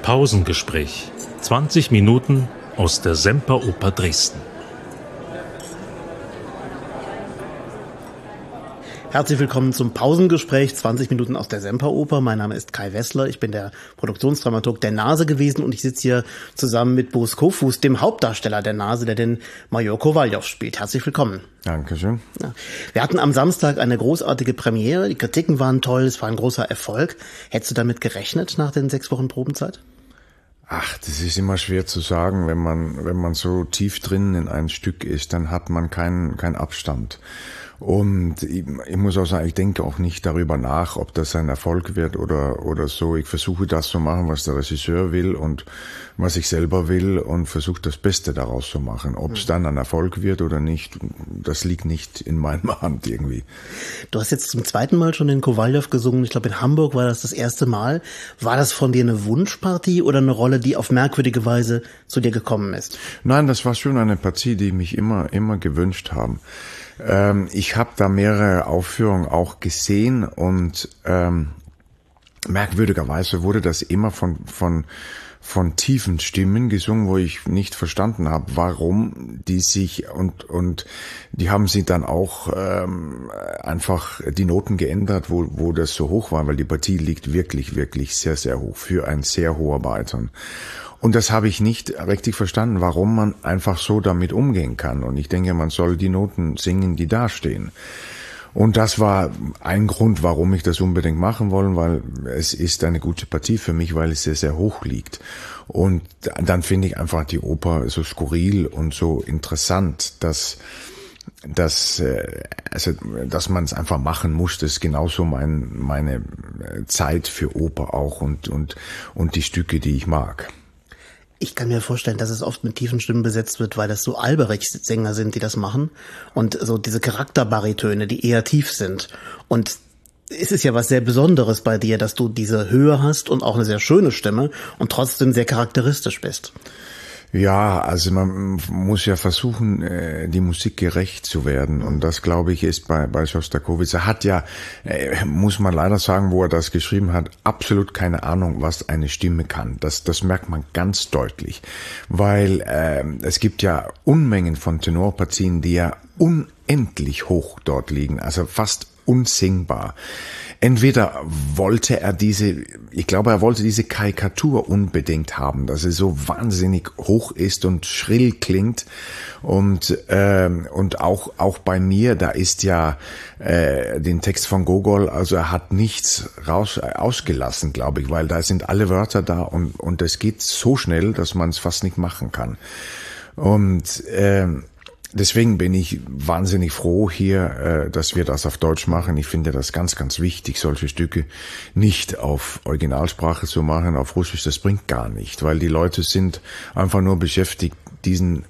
Pausengespräch. 20 Minuten aus der Semperoper Dresden. Herzlich willkommen zum Pausengespräch, 20 Minuten aus der Semperoper. Mein Name ist Kai Wessler, ich bin der Produktionsdramaturg der Nase gewesen und ich sitze hier zusammen mit Boris Kofuß, dem Hauptdarsteller der Nase, der den Major Kowaljow spielt. Herzlich willkommen. Dankeschön. Ja. Wir hatten am Samstag eine großartige Premiere, die Kritiken waren toll, es war ein großer Erfolg. Hättest du damit gerechnet nach den 6 Wochen Probenzeit? Ach, das ist immer schwer zu sagen. Wenn man so tief drin in ein Stück ist, dann hat man keinen Abstand. Und ich muss auch sagen, ich denke auch nicht darüber nach, ob das ein Erfolg wird oder so. Ich versuche das zu machen, was der Regisseur will und was ich selber will und versuche das Beste daraus zu machen. Ob es dann ein Erfolg wird oder nicht, das liegt nicht in meiner Hand irgendwie. Du hast jetzt zum 2. Mal schon den Kowaljow gesungen. Ich glaube, in Hamburg war das erste Mal. War das von dir eine Wunschpartie oder eine Rolle, die auf merkwürdige Weise zu dir gekommen ist? Nein, das war schon eine Partie, die mich immer gewünscht haben. Ich habe da mehrere Aufführungen auch gesehen und merkwürdigerweise wurde das immer von tiefen Stimmen gesungen, wo ich nicht verstanden habe, warum die sich und die haben sie dann auch einfach die Noten geändert, wo das so hoch war, weil die Partie liegt wirklich sehr, sehr hoch für ein sehr hoher Bariton. Und das habe ich nicht richtig verstanden, warum man einfach so damit umgehen kann. Und ich denke, man soll die Noten singen, die da stehen. Und das war ein Grund, warum ich das unbedingt machen wollte, weil es ist eine gute Partie für mich, weil es sehr, sehr hoch liegt. Und dann finde ich einfach die Oper so skurril und so interessant, dass man es einfach machen muss. Das ist genauso meine Zeit für Oper auch und die Stücke, die ich mag. Ich kann mir vorstellen, dass es oft mit tiefen Stimmen besetzt wird, weil das so Alberich-Sänger sind, die das machen. Und so diese Charakterbaritöne, die eher tief sind. Und es ist ja was sehr Besonderes bei dir, dass du diese Höhe hast und auch eine sehr schöne Stimme und trotzdem sehr charakteristisch bist. Ja, also man muss ja versuchen, die Musik gerecht zu werden. Und das, glaube ich, ist bei Schostakowitsch. Er hat ja, muss man leider sagen, wo er das geschrieben hat, absolut keine Ahnung, was eine Stimme kann. Das merkt man ganz deutlich. Weil es gibt ja Unmengen von Tenorpartien, die ja unendlich hoch dort liegen. Also fast unsingbar. Entweder wollte er diese Karikatur unbedingt haben, dass es so wahnsinnig hoch ist und schrill klingt und auch bei mir, da ist ja den Text von Gogol, also er hat nichts ausgelassen, glaube ich, weil da sind alle Wörter da und es geht so schnell, dass man es fast nicht machen kann. Und deswegen bin ich wahnsinnig froh hier, dass wir das auf Deutsch machen. Ich finde das ganz, ganz wichtig, solche Stücke nicht auf Originalsprache zu machen, auf Russisch. Das bringt gar nicht, weil die Leute sind einfach nur beschäftigt, diesen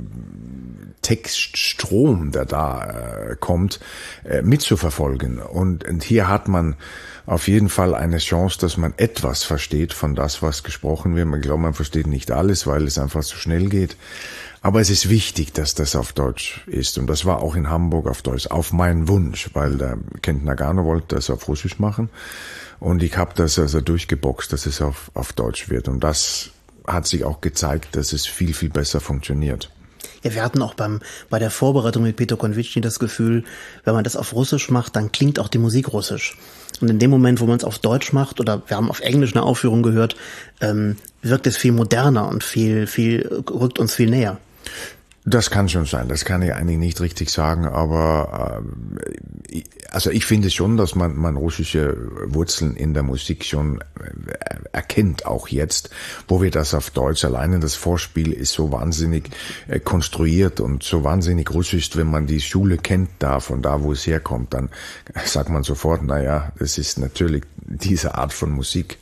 Textstrom, der da kommt, mitzuverfolgen. Und hier hat man auf jeden Fall eine Chance, dass man etwas versteht von das, was gesprochen wird. Man glaubt, man versteht nicht alles, weil es einfach zu schnell geht. Aber es ist wichtig, dass das auf Deutsch ist. Und das war auch in Hamburg auf Deutsch, auf meinen Wunsch, weil der Kent Nagano wollte das auf Russisch machen. Und ich habe das also durchgeboxt, dass es auf Deutsch wird. Und das hat sich auch gezeigt, dass es viel, viel besser funktioniert. Ja, wir hatten auch bei der Vorbereitung mit Peter Konvitschny das Gefühl, wenn man das auf Russisch macht, dann klingt auch die Musik russisch. Und in dem Moment, wo man es auf Deutsch macht, oder wir haben auf Englisch eine Aufführung gehört, wirkt es viel moderner und rückt uns viel näher. Das kann schon sein, das kann ich eigentlich nicht richtig sagen, aber also ich finde schon, dass man russische Wurzeln in der Musik schon erkennt, auch jetzt, wo wir das auf Deutsch, alleine das Vorspiel ist so wahnsinnig konstruiert und so wahnsinnig russisch, wenn man die Schule kennt da, von da, wo es herkommt, dann sagt man sofort, naja, das ist natürlich diese Art von Musik.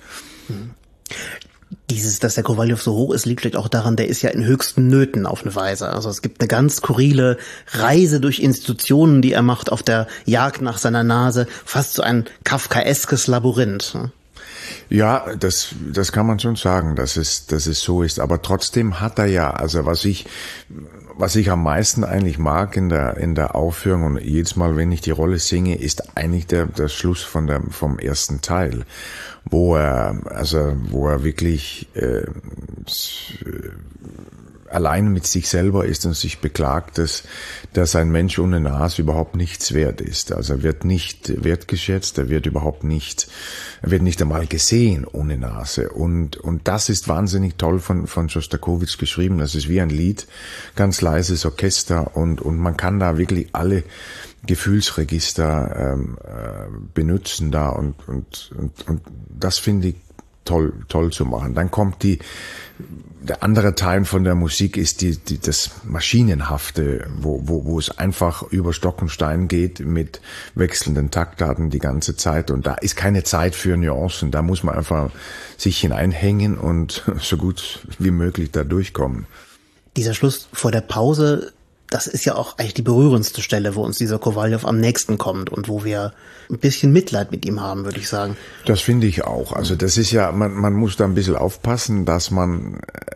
Dass der Kowaljow so hoch ist, liegt vielleicht auch daran, der ist ja in höchsten Nöten auf eine Weise. Also es gibt eine ganz skurrile Reise durch Institutionen, die er macht auf der Jagd nach seiner Nase, fast so ein kafkaeskes Labyrinth. Ja, das kann man schon sagen, dass es so ist. Aber trotzdem hat er ja, also was ich was ich am meisten eigentlich mag in der Aufführung und jedes Mal, wenn ich die Rolle singe, ist eigentlich der Schluss vom ersten Teil, wo er wirklich allein mit sich selber ist und sich beklagt, dass ein Mensch ohne Nase überhaupt nichts wert ist. Also er wird nicht wertgeschätzt, er wird nicht einmal gesehen ohne Nase. Und das ist wahnsinnig toll von Schostakowitsch geschrieben. Das ist wie ein Lied, ganz leises Orchester und man kann da wirklich alle Gefühlsregister benutzen da und das finde ich toll zu machen. Dann kommt der andere Teil von der Musik ist das Maschinenhafte, wo es einfach über Stock und Stein geht mit wechselnden Taktarten die ganze Zeit und da ist keine Zeit für Nuancen, da muss man einfach sich hineinhängen und so gut wie möglich da durchkommen. Dieser Schluss vor der Pause, das ist ja auch eigentlich die berührendste Stelle, wo uns dieser Kowaljow am nächsten kommt und wo wir ein bisschen Mitleid mit ihm haben, würde ich sagen. Das finde ich auch. Also das ist ja, man muss da ein bisschen aufpassen, dass man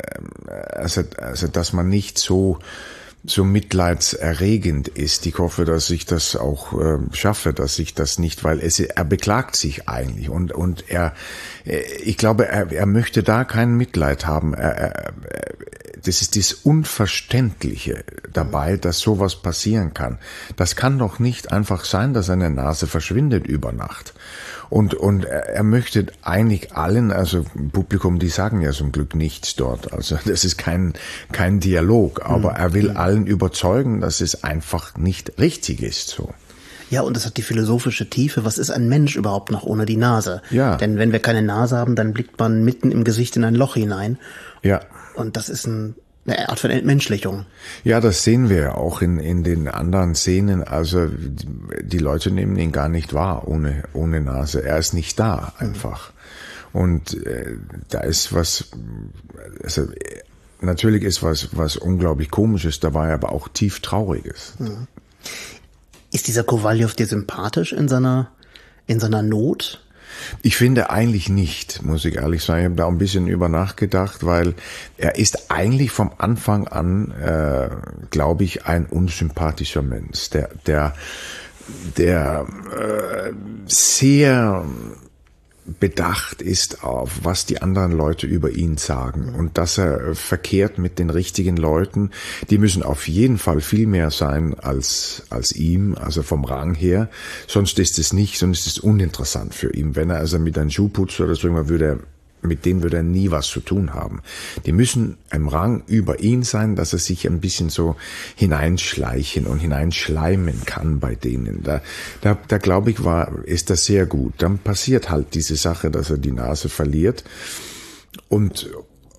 nicht so mitleidserregend ist. Ich hoffe, dass ich das auch schaffe, dass ich das nicht, weil er beklagt sich eigentlich und ich glaube, er möchte da kein Mitleid haben. Das ist das Unverständliche dabei, dass sowas passieren kann. Das kann doch nicht einfach sein, dass eine Nase verschwindet über Nacht. Und er möchte eigentlich allen, also Publikum, die sagen ja zum Glück nichts dort. Also das ist kein Dialog, aber er will allen überzeugen, dass es einfach nicht richtig ist so. Ja, und das hat die philosophische Tiefe. Was ist ein Mensch überhaupt noch ohne die Nase? Ja. Denn wenn wir keine Nase haben, dann blickt man mitten im Gesicht in ein Loch hinein. Ja. Und das ist eine Art von Entmenschlichung. Ja, das sehen wir ja auch in den anderen Szenen. Also die Leute nehmen ihn gar nicht wahr ohne Nase. Er ist nicht da einfach. Und da ist was, also natürlich ist was unglaublich Komisches dabei, aber auch tief Trauriges. Mhm. Ist dieser Kowaljow dir sympathisch in seiner Not? Ich finde eigentlich nicht, muss ich ehrlich sagen. Ich habe da ein bisschen über nachgedacht, weil er ist eigentlich vom Anfang an, glaube ich, ein unsympathischer Mensch, der sehr bedacht ist auf, was die anderen Leute über ihn sagen und dass er verkehrt mit den richtigen Leuten. Die müssen auf jeden Fall viel mehr sein als ihm, also vom Rang her. Sonst ist es uninteressant für ihn. Wenn er also mit einem Schuhputzer oder so immer mit denen würde er nie was zu tun haben. Die müssen im Rang über ihn sein, dass er sich ein bisschen so hineinschleichen und hineinschleimen kann bei denen. Da glaube ich, ist das sehr gut. Dann passiert halt diese Sache, dass er die Nase verliert und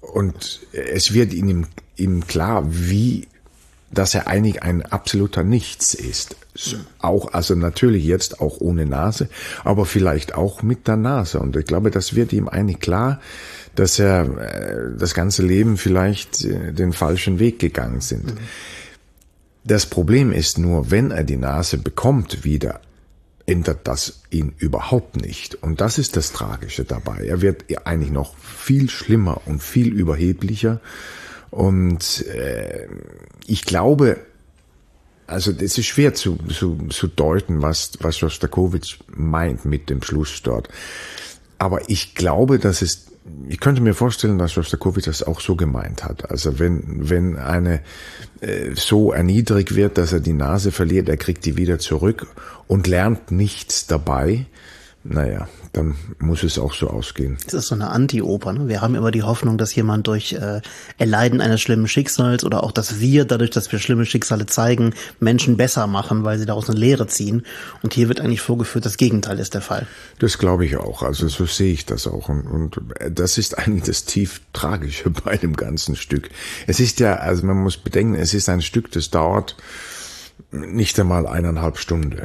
es wird ihm klar, dass er eigentlich ein absoluter Nichts ist. Auch, also natürlich jetzt auch ohne Nase, aber vielleicht auch mit der Nase. Und ich glaube, das wird ihm eigentlich klar, dass er das ganze Leben vielleicht den falschen Weg gegangen sind. Mhm. Das Problem ist nur, wenn er die Nase bekommt wieder, ändert das ihn überhaupt nicht. Und das ist das Tragische dabei. Er wird eigentlich noch viel schlimmer und viel überheblicher. Und ich glaube, also es ist schwer zu deuten, was Schostakowitsch meint mit dem Schluss dort. Aber ich glaube, ich könnte mir vorstellen, dass Schostakowitsch das auch so gemeint hat. Also wenn eine so erniedrigt wird, dass er die Nase verliert, er kriegt die wieder zurück und lernt nichts dabei, naja, dann muss es auch so ausgehen. Es ist so eine Anti-Oper, ne? Wir haben immer die Hoffnung, dass jemand durch Erleiden eines schlimmen Schicksals oder auch, dass wir, dadurch, dass wir schlimme Schicksale zeigen, Menschen besser machen, weil sie daraus eine Lehre ziehen. Und hier wird eigentlich vorgeführt, das Gegenteil ist der Fall. Das glaube ich auch. Also so sehe ich das auch. Und das ist eigentlich das tief Tragische bei dem ganzen Stück. Es ist ja, also man muss bedenken, es ist ein Stück, das dauert nicht einmal 1,5 Stunden.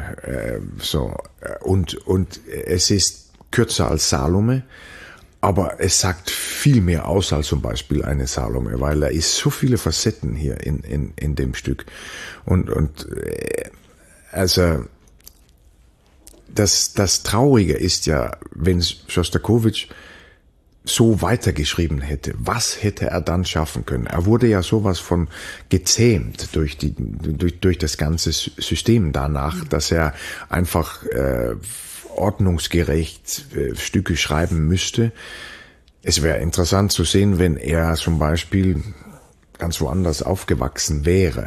Und es ist kürzer als Salome, aber es sagt viel mehr aus als zum Beispiel eine Salome, weil da ist so viele Facetten hier in dem Stück. Also das Traurige ist ja, wenn Schostakowitsch so weitergeschrieben hätte, was hätte er dann schaffen können? Er wurde ja sowas von gezähmt durch das ganze System danach, dass er einfach ordnungsgerecht Stücke schreiben müsste. Es wäre interessant zu sehen, wenn er zum Beispiel ganz woanders aufgewachsen wäre,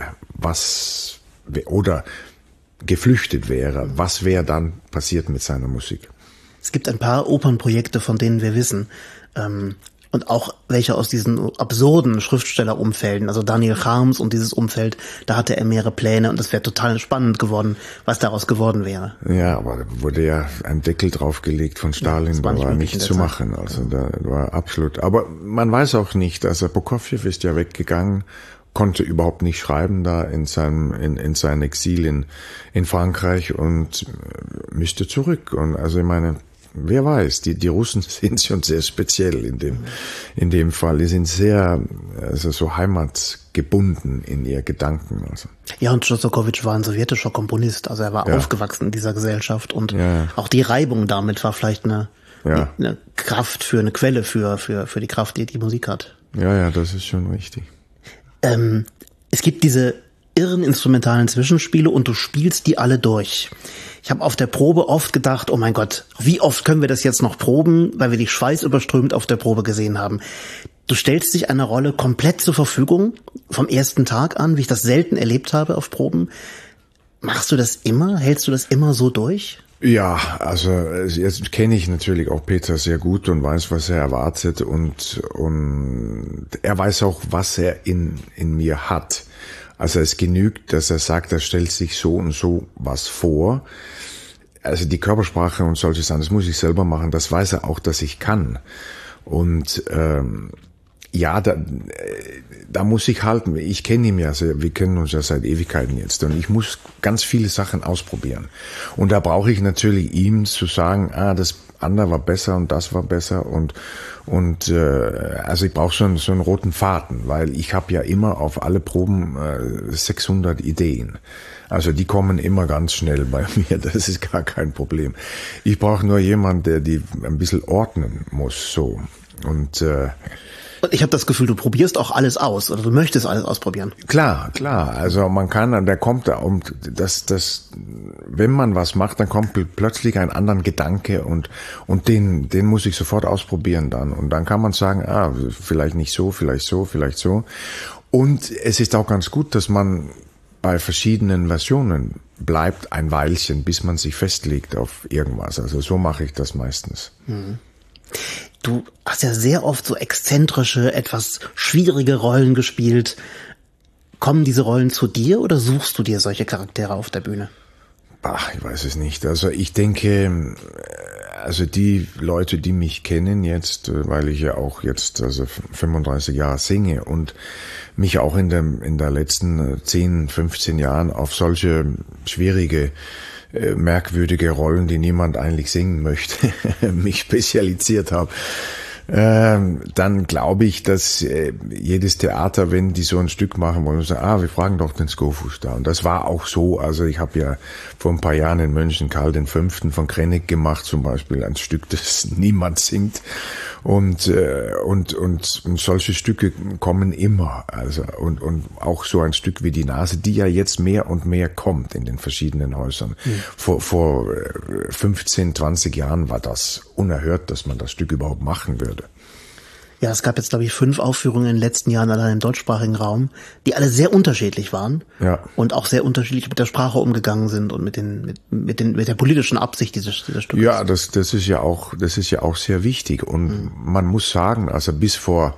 oder geflüchtet wäre, was wäre dann passiert mit seiner Musik? Es gibt ein paar Opernprojekte, von denen wir wissen, und auch welche aus diesen absurden Schriftstellerumfelden, also Daniel Charms und dieses Umfeld, da hatte er mehrere Pläne und es wäre total spannend geworden, was daraus geworden wäre. Ja, aber da wurde ja ein Deckel draufgelegt von Stalin, da war nichts zu machen, also da war absolut, aber man weiß auch nicht, also Prokofjew ist ja weggegangen, konnte überhaupt nicht schreiben da in seinem Exil in Frankreich und müsste zurück, und also ich meine, wer weiß, die Russen sind schon sehr speziell in dem Fall. Die sind sehr, also so heimatgebunden in ihr Gedanken. Also. Ja, und Schostakowitsch war ein sowjetischer Komponist, also er war aufgewachsen in dieser Gesellschaft und auch die Reibung damit war vielleicht eine Kraft eine Quelle für die Kraft, die Musik hat. Ja, das ist schon richtig. Es gibt diese irren instrumentalen Zwischenspiele und du spielst die alle durch. Ich habe auf der Probe oft gedacht, oh mein Gott, wie oft können wir das jetzt noch proben, weil wir dich schweißüberströmt auf der Probe gesehen haben. Du stellst dich einer Rolle komplett zur Verfügung, vom ersten Tag an, wie ich das selten erlebt habe auf Proben. Machst du das immer? Hältst du das immer so durch? Ja, also jetzt kenne ich natürlich auch Peter sehr gut und weiß, was er erwartet, und er weiß auch, was er in mir hat. Also es genügt, dass er sagt, er stellt sich so und so was vor. Also die Körpersprache und solche Sachen, das muss ich selber machen, das weiß er auch, dass ich kann. Und da muss ich halten. Ich kenne ihn ja, wir kennen uns ja seit Ewigkeiten jetzt, und ich muss ganz viele Sachen ausprobieren. Und da brauche ich natürlich ihm zu sagen, das andere war besser und das war besser, und also ich brauche so einen roten Faden, weil ich habe ja immer auf alle Proben 600 Ideen. Also die kommen immer ganz schnell bei mir, das ist gar kein Problem. Ich brauche nur jemanden, der die ein bisschen ordnen muss, so. Und ich habe das Gefühl, du probierst auch alles aus, oder du möchtest alles ausprobieren. Klar. Also man kann, der kommt da, und wenn man was macht, dann kommt plötzlich ein anderer Gedanke, und den muss ich sofort ausprobieren dann. Und dann kann man sagen, vielleicht nicht so, vielleicht so, vielleicht so. Und es ist auch ganz gut, dass man bei verschiedenen Versionen bleibt ein Weilchen, bis man sich festlegt auf irgendwas. Also so mache ich das meistens. Du hast ja sehr oft so exzentrische, etwas schwierige Rollen gespielt. Kommen diese Rollen zu dir oder suchst du dir solche Charaktere auf der Bühne? Ich weiß es nicht. Also ich denke, also die Leute, die mich kennen jetzt, weil ich ja auch jetzt 35 Jahre singe und mich auch in der letzten 10, 15 Jahren auf solche schwierige, merkwürdige Rollen, die niemand eigentlich singen möchte, mich spezialisiert habe, dann glaube ich, dass jedes Theater, wenn die so ein Stück machen wollen, sagen, wir fragen doch den Skofusch da. Und das war auch so. Also ich habe ja vor ein paar Jahren in München Karl V. von Krennig gemacht, zum Beispiel ein Stück, das niemand singt. Und solche Stücke kommen immer. Also und auch so ein Stück wie die Nase, die ja jetzt mehr und mehr kommt in den verschiedenen Häusern. Vor 15, 20 Jahren war das unerhört, dass man das Stück überhaupt machen würde. Ja, es gab jetzt, glaube ich, 5 Aufführungen in den letzten Jahren allein im deutschsprachigen Raum, die alle sehr unterschiedlich waren. Ja. Und auch sehr unterschiedlich mit der Sprache umgegangen sind und mit der politischen Absicht dieses Stückes. Ja, das ist ja auch sehr wichtig. Und man muss sagen, also bis vor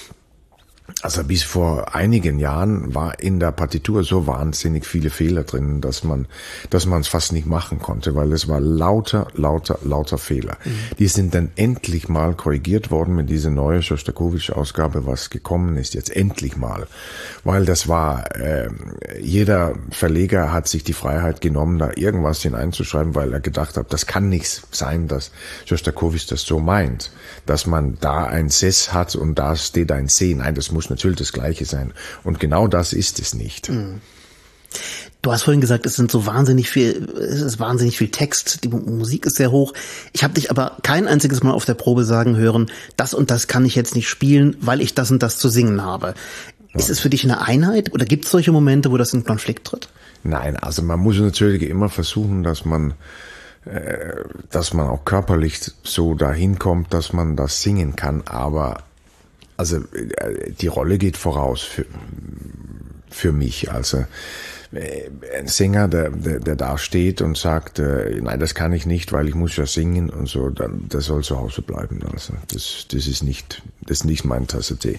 einigen Jahren war in der Partitur so wahnsinnig viele Fehler drin, dass man es fast nicht machen konnte, weil es war lauter Fehler. Die sind dann endlich mal korrigiert worden mit dieser neuen Schostakowitsch-Ausgabe, was gekommen ist, jetzt endlich mal. Weil das war, jeder Verleger hat sich die Freiheit genommen, da irgendwas hineinzuschreiben, weil er gedacht hat, das kann nicht sein, dass Schostakowitsch das so meint, dass man da ein Sess hat und da steht ein C. Nein, das muss natürlich das Gleiche sein. Und genau das ist es nicht. Du hast vorhin gesagt, es ist wahnsinnig viel Text, die Musik ist sehr hoch. Ich habe dich aber kein einziges Mal auf der Probe sagen hören, das und das kann ich jetzt nicht spielen, weil ich das und das zu singen habe. Ja. Ist es für dich eine Einheit oder gibt es solche Momente, wo das in Konflikt tritt? Nein, also man muss natürlich immer versuchen, dass man auch körperlich so dahin kommt, dass man das singen kann, aber also die Rolle geht voraus für mich. Also ein Sänger, der da steht und sagt, nein, das kann ich nicht, weil ich muss ja singen und so, dann der soll zu Hause bleiben. Also das ist nicht mein Tasse Tee.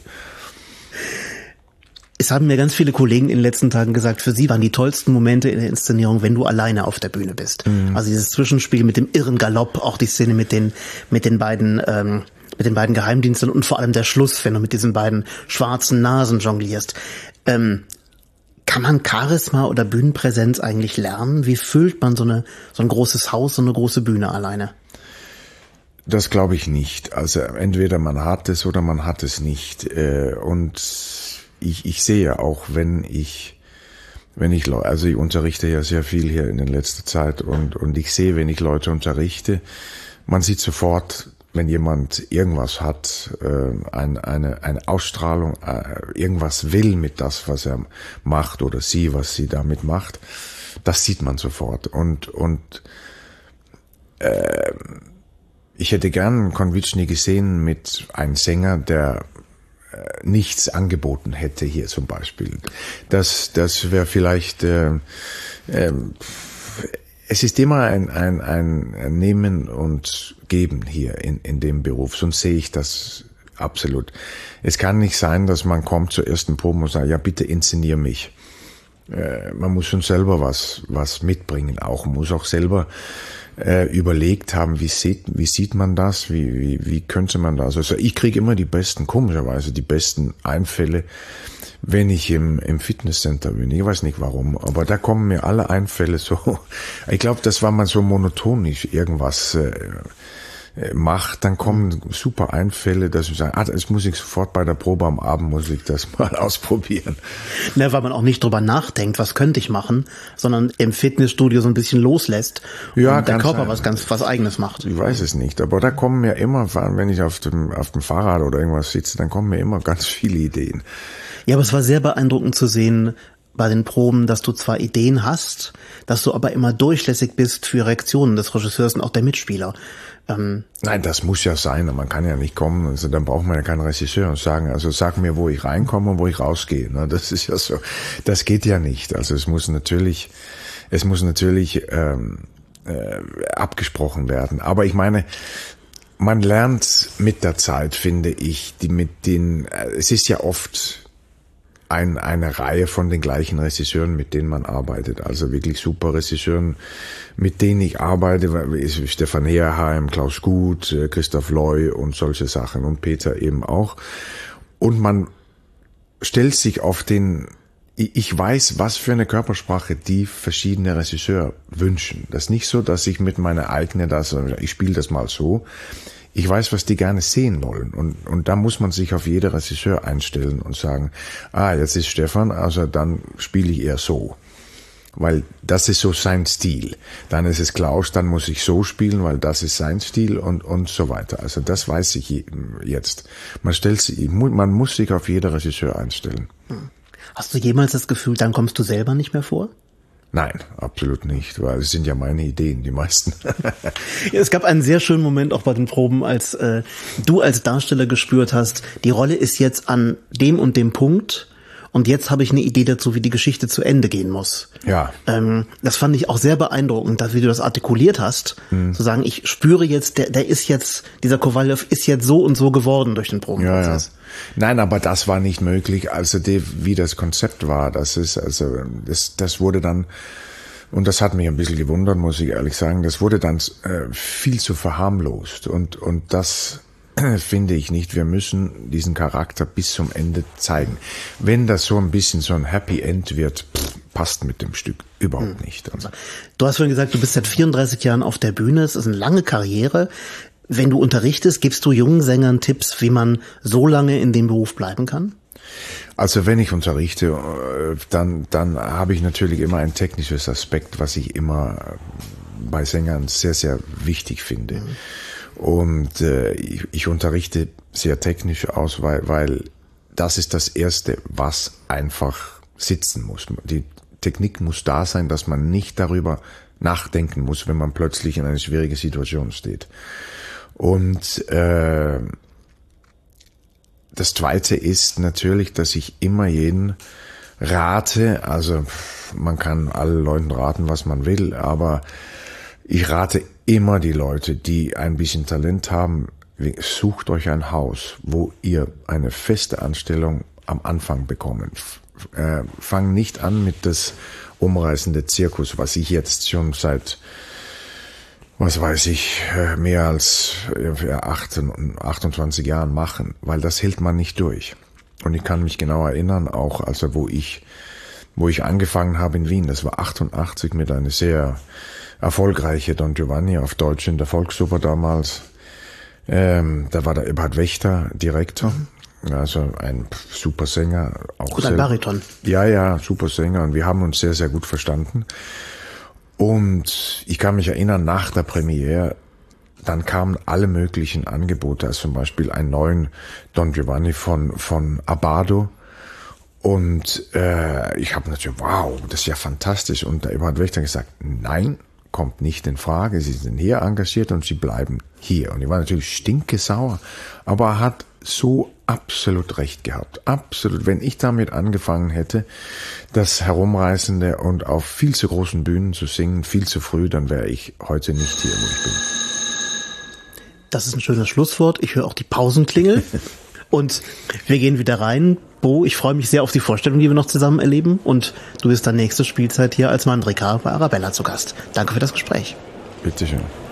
Es haben mir ganz viele Kollegen in den letzten Tagen gesagt, für sie waren die tollsten Momente in der Inszenierung, wenn du alleine auf der Bühne bist. Mhm. Also dieses Zwischenspiel mit dem irren Galopp, auch die Szene mit den beiden Geheimdiensten und vor allem der Schluss, wenn du mit diesen beiden schwarzen Nasen jonglierst. Kann man Charisma oder Bühnenpräsenz eigentlich lernen? Wie füllt man so ein großes Haus, so eine große Bühne alleine? Das glaube ich nicht. Also entweder man hat es oder man hat es nicht. Und ich sehe auch, ich unterrichte ja sehr viel hier in letzter Zeit und ich sehe, wenn ich Leute unterrichte, man sieht sofort, wenn jemand irgendwas hat, eine Ausstrahlung, irgendwas will mit das, was er macht oder was sie damit macht, das sieht man sofort. Und ich hätte gern Konvičny gesehen mit einem Sänger, der nichts angeboten hätte hier zum Beispiel. Das wäre vielleicht es ist immer ein Nehmen und Geben hier in dem Beruf, sonst sehe ich das absolut. Es kann nicht sein, dass man kommt zur ersten Probe und sagt, ja bitte inszenier mich. Man muss schon selber was mitbringen, auch man muss auch selber überlegt haben, wie sieht man das, wie könnte man das. Also ich kriege immer komischerweise die besten Einfälle, wenn ich im Fitnesscenter bin. Ich weiß nicht warum, aber da kommen mir alle Einfälle so. Ich glaube, das war man so monotonisch irgendwas macht, dann kommen super Einfälle, dass ich sage, das muss ich sofort bei der Probe am Abend, muss ich das mal ausprobieren. Ne, weil man auch nicht drüber nachdenkt, was könnte ich machen, sondern im Fitnessstudio so ein bisschen loslässt und der Körper was Eigenes macht. Ich weiß es nicht, aber da kommen mir immer, wenn ich auf dem Fahrrad oder irgendwas sitze, dann kommen mir immer ganz viele Ideen. Ja, aber es war sehr beeindruckend zu sehen bei den Proben, dass du zwar Ideen hast, dass du aber immer durchlässig bist für Reaktionen des Regisseurs und auch der Mitspieler. Nein, das muss ja sein. Man kann ja nicht kommen, also dann braucht man ja keinen Regisseur und sagen, also sag mir, wo ich reinkomme und wo ich rausgehe. Das ist ja so. Das geht ja nicht. Also es muss natürlich abgesprochen werden. Aber ich meine, man lernt mit der Zeit, finde ich, es ist ja oft eine Reihe von den gleichen Regisseuren, mit denen man arbeitet. Also wirklich super Regisseuren, mit denen ich arbeite. Stefan Herheim, Klaus Guth, Christoph Loy und solche Sachen und Peter eben auch. Und man stellt sich ich weiß, was für eine Körpersprache die verschiedene Regisseure wünschen. Das ist nicht so, dass ich mit meiner eigenen, ich spiele das mal so. Ich weiß, was die gerne sehen wollen. Und da muss man sich auf jede Regisseur einstellen und sagen, jetzt ist Stefan, also dann spiele ich eher so. Weil das ist so sein Stil. Dann ist es Klaus, dann muss ich so spielen, weil das ist sein Stil und so weiter. Also das weiß ich jetzt. Man muss sich auf jede Regisseur einstellen. Hast du jemals das Gefühl, dann kommst du selber nicht mehr vor? Nein, absolut nicht, weil es sind ja meine Ideen, die meisten. Ja, es gab einen sehr schönen Moment auch bei den Proben, als du als Darsteller gespürt hast, die Rolle ist jetzt an dem und dem Punkt und jetzt habe ich eine Idee dazu, wie die Geschichte zu Ende gehen muss. Ja. Das fand ich auch sehr beeindruckend, wie du das artikuliert hast, zu sagen, ich spüre jetzt, dieser Kowaljow ist jetzt so und so geworden durch den Probenprozess. Ja. Nein, aber das war nicht möglich, wie das Konzept war. Das wurde dann, und das hat mich ein bisschen gewundert, muss ich ehrlich sagen, das wurde dann viel zu verharmlost und das finde ich nicht. Wir müssen diesen Charakter bis zum Ende zeigen. Wenn das so ein bisschen so ein Happy End wird, passt mit dem Stück überhaupt nicht. Also. Du hast vorhin gesagt, du bist seit 34 Jahren auf der Bühne, es ist eine lange Karriere. Wenn du unterrichtest, gibst du jungen Sängern Tipps, wie man so lange in dem Beruf bleiben kann? Also wenn ich unterrichte, dann habe ich natürlich immer ein technisches Aspekt, was ich immer bei Sängern sehr, sehr wichtig finde. Und ich unterrichte sehr technisch aus, weil das ist das Erste, was einfach sitzen muss. Die Technik muss da sein, dass man nicht darüber nachdenken muss, wenn man plötzlich in einer schwierigen Situation steht. Und das Zweite ist natürlich, dass ich immer jeden rate, also man kann allen Leuten raten, was man will, aber ich rate immer die Leute, die ein bisschen Talent haben, sucht euch ein Haus, wo ihr eine feste Anstellung am Anfang bekommt. Fang nicht an mit das umreißende Zirkus, was ich jetzt schon seit, was weiß ich, mehr als 28 Jahren machen, weil das hält man nicht durch. Und ich kann mich genau erinnern, auch also wo ich angefangen habe in Wien, das war 88 mit einer sehr erfolgreiche Don Giovanni auf Deutsch in der Volksoper damals. Da war der Eberhard Wächter Direktor, also ein super Sänger. Auch ein Bariton. Ja, super Sänger und wir haben uns sehr, sehr gut verstanden. Und ich kann mich erinnern, nach der Premiere, dann kamen alle möglichen Angebote, also zum Beispiel einen neuen Don Giovanni von Abbado. Und ich habe natürlich, wow, das ist ja fantastisch. Und der Eberhard Wächter hat gesagt, nein, kommt nicht in Frage. Sie sind hier engagiert und Sie bleiben hier. Und ich war natürlich stinkesauer, aber er hat so absolut recht gehabt. Absolut. Wenn ich damit angefangen hätte, das Herumreisende und auf viel zu großen Bühnen zu singen, viel zu früh, dann wäre ich heute nicht hier, wo ich bin. Das ist ein schönes Schlusswort. Ich höre auch die Pausenklingel. Und wir gehen wieder rein. Bo, ich freue mich sehr auf die Vorstellung, die wir noch zusammen erleben. Und du bist dann nächste Spielzeit hier als Mandrika bei Arabella zu Gast. Danke für das Gespräch. Bitteschön.